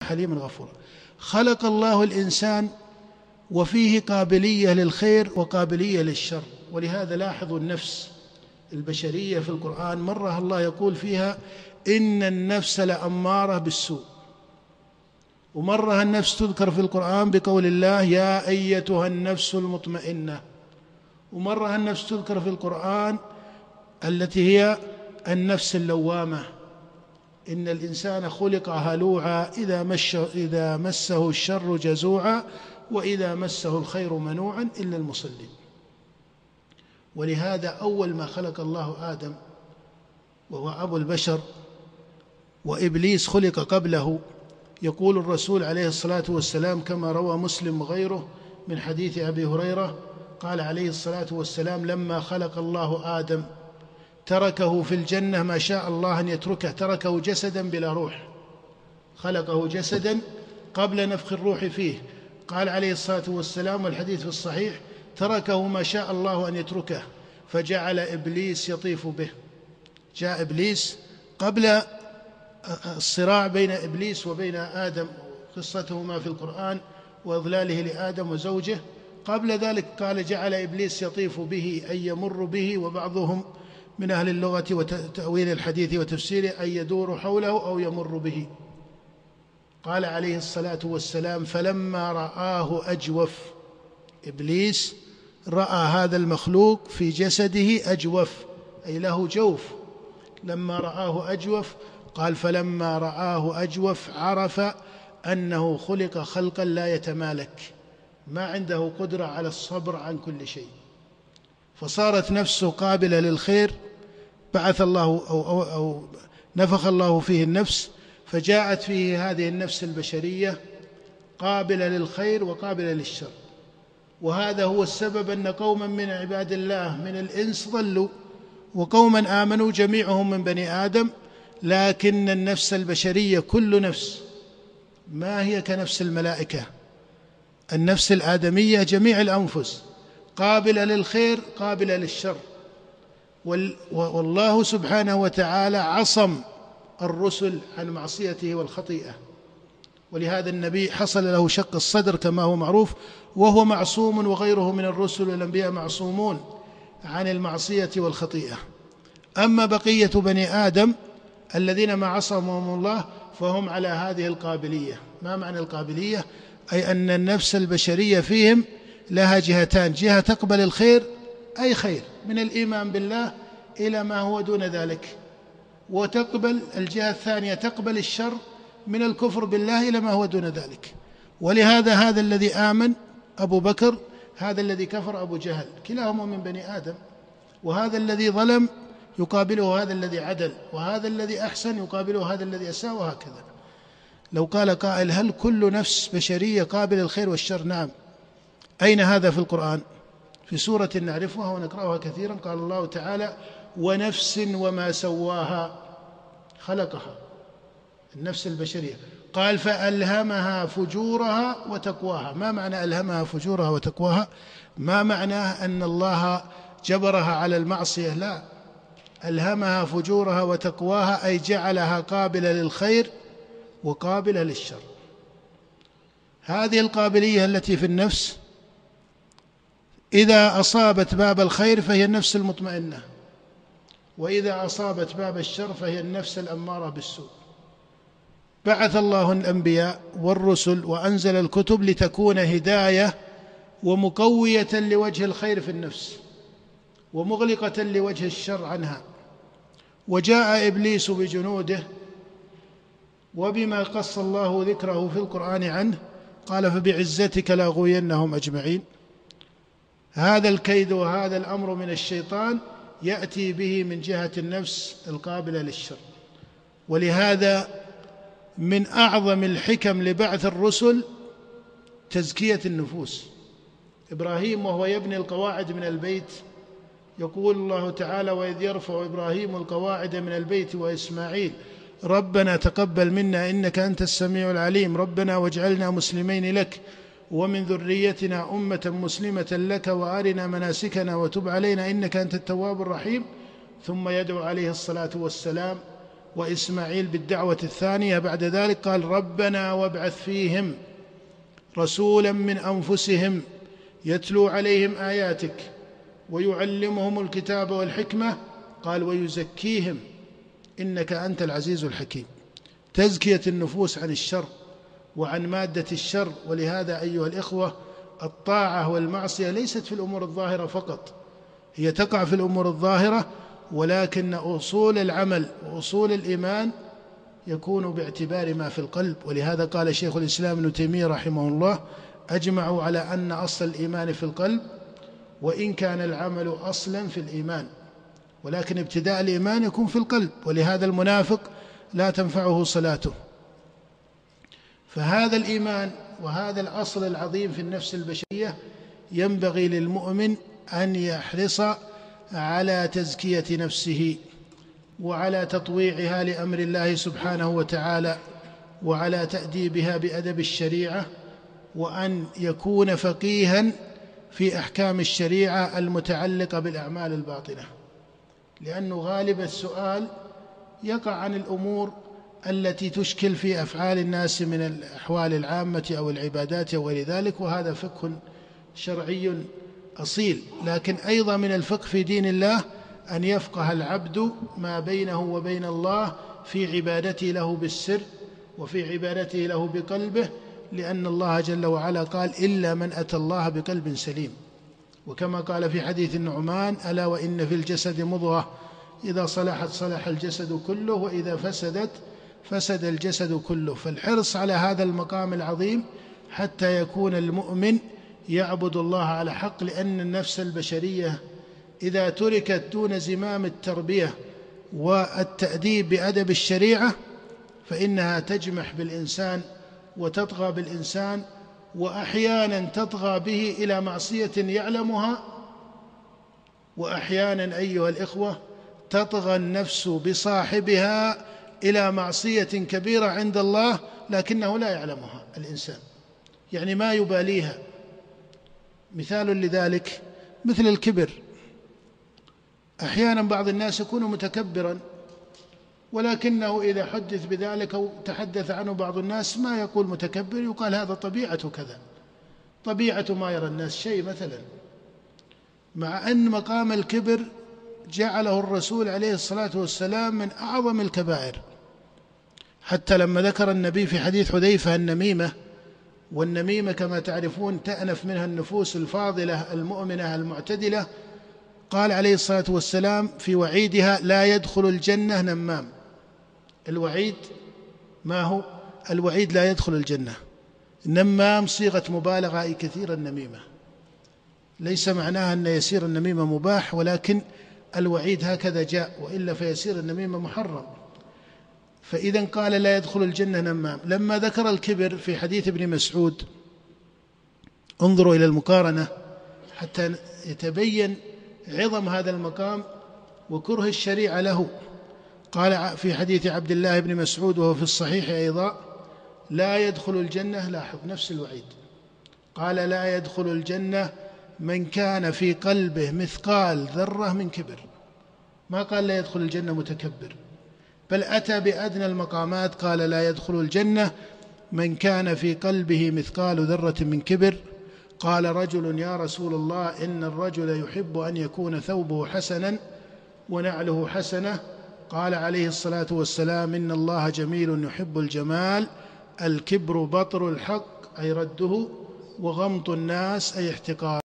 حليما غفورا. خلق الله الإنسان وفيه قابلية للخير وقابلية للشر، ولهذا لاحظوا النفس البشرية في القرآن مرة الله يقول فيها إن النفس لأمارة بالسوء، ومرة النفس تذكر في القرآن بقول الله يا أيتها النفس المطمئنة، ومرة النفس تذكر في القرآن التي هي النفس اللوامة، إن الإنسان خلق هلوعا إذا مسه الشر جزوعا وإذا مسه الخير منوعا إلا المصلين. ولهذا أول ما خلق الله آدم وهو أبو البشر وإبليس خلق قبله، يقول الرسول عليه الصلاة والسلام كما روى مسلم وغيره من حديث أبي هريرة قال عليه الصلاة والسلام لما خلق الله آدم تركه في الجنة ما شاء الله أن يتركه، تركه جسدا بلا روح، خلقه جسدا قبل نفخ الروح فيه، قال عليه الصلاة والسلام والحديث في الصحيح تركه ما شاء الله أن يتركه فجعل إبليس يطيف به. جاء إبليس قبل الصراع بين إبليس وبين آدم، قصتهما في القرآن وإضلاله لآدم وزوجه، قبل ذلك قال جعل إبليس يطيف به أي يمر به، وبعضهم من أهل اللغة وتأويل الحديث وتفسيره أن يدور حوله أو يمر به. قال عليه الصلاة والسلام فلما رآه أجوف، إبليس رأى هذا المخلوق في جسده أجوف أي له جوف، لما رآه أجوف قال فلما رآه أجوف عرف أنه خلق خلقا لا يتمالك، ما عنده قدرة على الصبر عن كل شيء، فصارت نفسه قابلة للخير، بعث الله أو نفخ الله فيه النفس، فجاءت فيه هذه النفس البشرية قابلة للخير وقابلة للشر. وهذا هو السبب أن قوما من عباد الله من الإنس ضلوا وقوما آمنوا جميعهم من بني آدم، لكن النفس البشرية كل نفس ما هي كنفس الملائكة، النفس الآدمية جميع الأنفس قابلة للخير قابلة للشر. والله سبحانه وتعالى عصم الرسل عن معصيته والخطيئة، ولهذا النبي حصل له شق الصدر كما هو معروف، وهو معصوم وغيره من الرسل والأنبياء معصومون عن المعصية والخطيئة. أما بقية بني آدم الذين ما عصمهم الله فهم على هذه القابلية. ما معنى القابلية؟ أي أن النفس البشرية فيهم لها جهتان، جهة تقبل الخير أي خير من الإيمان بالله إلى ما هو دون ذلك، وتقبل الجهة الثانية تقبل الشر من الكفر بالله إلى ما هو دون ذلك. ولهذا هذا الذي آمن أبو بكر، هذا الذي كفر أبو جهل، كلاهما من بني آدم، وهذا الذي ظلم يقابله هذا الذي عدل، وهذا الذي أحسن يقابله هذا الذي أساء، وهكذا. لو قال قائل هل كل نفس بشرية قابل الخير والشر؟ نعم. أين هذا في القرآن؟ في سورة نعرفها ونقرأها كثيرا، قال الله تعالى ونفس وما سواها، خلقها النفس البشرية، قال فألهمها فجورها وتقواها. ما معنى ألهمها فجورها وتقواها؟ ما معناه أن الله جبرها على المعصية، لا، ألهمها فجورها وتقواها أي جعلها قابلة للخير وقابلة للشر. هذه القابلية التي في النفس إذا أصابت باب الخير فهي النفس المطمئنة، وإذا أصابت باب الشر فهي النفس الأمارة بالسوء. بعث الله الأنبياء والرسل وأنزل الكتب لتكون هداية ومقوية لوجه الخير في النفس ومغلقة لوجه الشر عنها. وجاء إبليس بجنوده، وبما قص الله ذكره في القرآن عنه قال فبعزتك لأغوينهم أجمعين. هذا الكيد وهذا الأمر من الشيطان يأتي به من جهة النفس القابلة للشر. ولهذا من أعظم الحكم لبعث الرسل تزكية النفوس. إبراهيم وهو يبني القواعد من البيت يقول الله تعالى وإذ يرفع إبراهيم القواعد من البيت وإسماعيل ربنا تقبل منا إنك أنت السميع العليم ربنا واجعلنا مسلمين لك ومن ذريتنا أمة مسلمة لك وأرنا مناسكنا وتب علينا إنك أنت التواب الرحيم. ثم يدعو عليه الصلاة والسلام وإسماعيل بالدعوة الثانية بعد ذلك قال ربنا وابعث فيهم رسولا من أنفسهم يتلو عليهم آياتك ويعلمهم الكتاب والحكمة، قال ويزكيهم إنك أنت العزيز الحكيم. تزكية النفوس عن الشر وعن مادة الشر. ولهذا أيها الإخوة الطاعة والمعصية ليست في الأمور الظاهرة فقط، هي تقع في الأمور الظاهرة، ولكن أصول العمل وأصول الإيمان يكون باعتبار ما في القلب. ولهذا قال شيخ الإسلام ابن تيمية رحمه الله أجمعوا على أن أصل الإيمان في القلب، وإن كان العمل أصلا في الإيمان، ولكن ابتداء الإيمان يكون في القلب. ولهذا المنافق لا تنفعه صلاته. فهذا الإيمان وهذا الأصل العظيم في النفس البشرية ينبغي للمؤمن أن يحرص على تزكية نفسه وعلى تطويعها لأمر الله سبحانه وتعالى، وعلى تأديبها بأدب الشريعة، وأن يكون فقيها في أحكام الشريعة المتعلقة بالأعمال الباطنة، لأنه غالب السؤال يقع عن الأمور التي تشكل في أفعال الناس من الأحوال العامة أو العبادات أو غير ذلك، وهذا فقه شرعي أصيل. لكن أيضا من الفقه في دين الله أن يفقه العبد ما بينه وبين الله في عبادته له بالسر وفي عبادته له بقلبه، لأن الله جل وعلا قال إلا من أتى الله بقلب سليم. وكما قال في حديث النعمان ألا وإن في الجسد مضغة إذا صلحت صلح الجسد كله وإذا فسدت فسد الجسد كله. فالحرص على هذا المقام العظيم حتى يكون المؤمن يعبد الله على حق، لأن النفس البشرية إذا تركت دون زمام التربية والتأديب بأدب الشريعة فإنها تجمح بالإنسان وتطغى بالإنسان، وأحيانا تطغى به إلى معصية يعلمها، وأحيانا أيها الإخوة تطغى النفس بصاحبها إلى معصية كبيرة عند الله لكنه لا يعلمها الإنسان، يعني ما يباليها. مثال لذلك مثل الكبر. أحيانا بعض الناس يكون متكبرا، ولكنه إذا حدث بذلك أو تحدث عنه بعض الناس ما يقول متكبر، يقال هذا طبيعة كذا، طبيعة ما يرى الناس شيء مثلا، مع أن مقام الكبر جعله الرسول عليه الصلاة والسلام من أعظم الكبائر. حتى لما ذكر النبي في حديث حذيفة النميمة، والنميمة كما تعرفون تأنف منها النفوس الفاضلة المؤمنة المعتدلة، قال عليه الصلاة والسلام في وعيدها لا يدخل الجنة نمام. الوعيد ما هو؟ الوعيد لا يدخل الجنة. نمام صيغة مبالغة، أي كثير النميمة، ليس معناها أن يسير النميمة مباح، ولكن الوعيد هكذا جاء، وإلا فيسير النميمة محرم. فإذا قال لا يدخل الجنة نمام. لما ذكر الكبر في حديث ابن مسعود، انظروا إلى المقارنة حتى يتبين عظم هذا المقام وكره الشريعة له. قال في حديث عبد الله بن مسعود وهو في الصحيح أيضا لا يدخل الجنة، لاحظ نفس الوعيد، قال لا يدخل الجنة من كان في قلبه مثقال ذرة من كبر. ما قال لا يدخل الجنة متكبر، بل أتى بأدنى المقامات، قال لا يدخل الجنة من كان في قلبه مثقال ذرة من كبر. قال رجل يا رسول الله إن الرجل يحب أن يكون ثوبه حسنا ونعله حسنة. قال عليه الصلاة والسلام إن الله جميل يحب الجمال، الكبر بطر الحق أي رده، وغمط الناس أي احتقار.